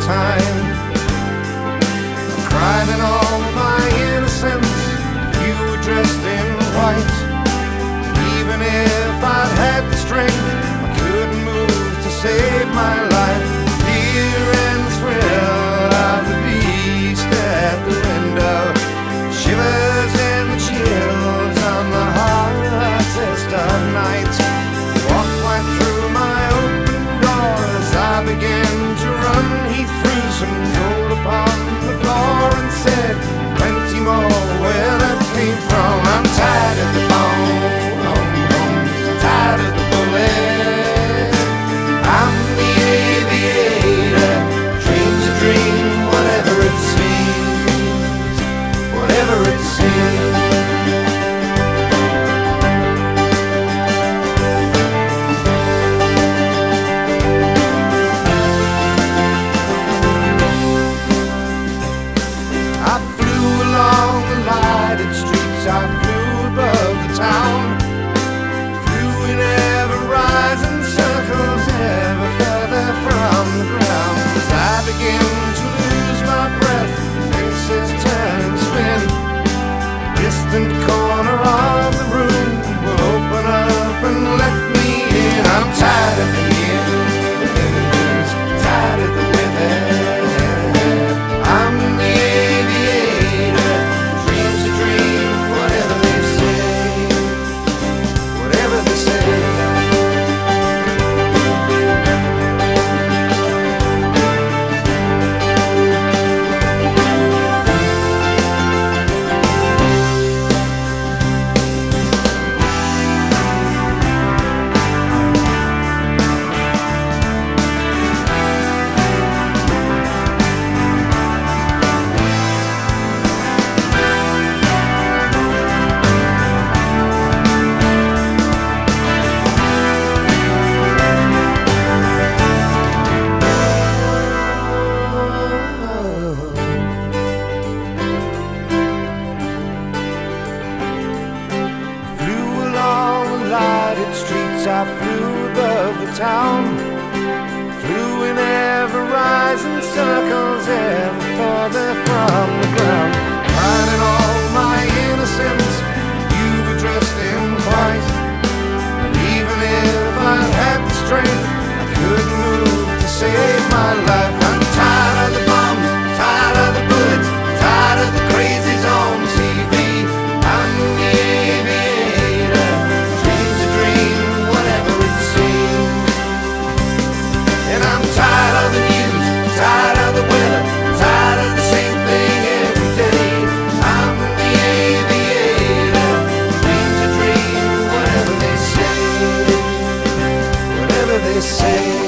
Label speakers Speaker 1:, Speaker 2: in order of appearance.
Speaker 1: time. I cried in all my innocence. You were dressed in white. Even if I'd had the strength, I couldn't move to save my life. Fear and the thrill of the beast at the window, shivers and the chills on the hottest of nights. Walked right through my open door as I began to run. He threw some gold upon the floor and said, "Plenty more where that came from." I'm tired of the bones, I'm tired of the bullet. I'm the aviator, dream's a dream, whatever it seems, whatever it seems. I flew along the lighted streets, I flew above the town, flew in ever-rising circles, ever further from the ground. As I began to lose my breath, faces turn and spin. Distant corner of the room will open up and let me in. I'm tired of the years, tired of the weather. I'm the aviator, dream's a dream, whatever they say, whatever they say. Streets, I flew above the town, flew in ever-rising circles, ever further from the ground. Cried in all my innocence, you were dressed in white. And even if I had the strength, I couldn't move to save my life. I'm tired of the bombs, tired of the bullets, tired of the crazies on TV. I'm the aviator, dream's a dream, whatever it seems. And I'm tired of the news, tired of the weather, tired of the same thing every day. I'm the aviator, dream's a dream, whatever they say, whatever they say.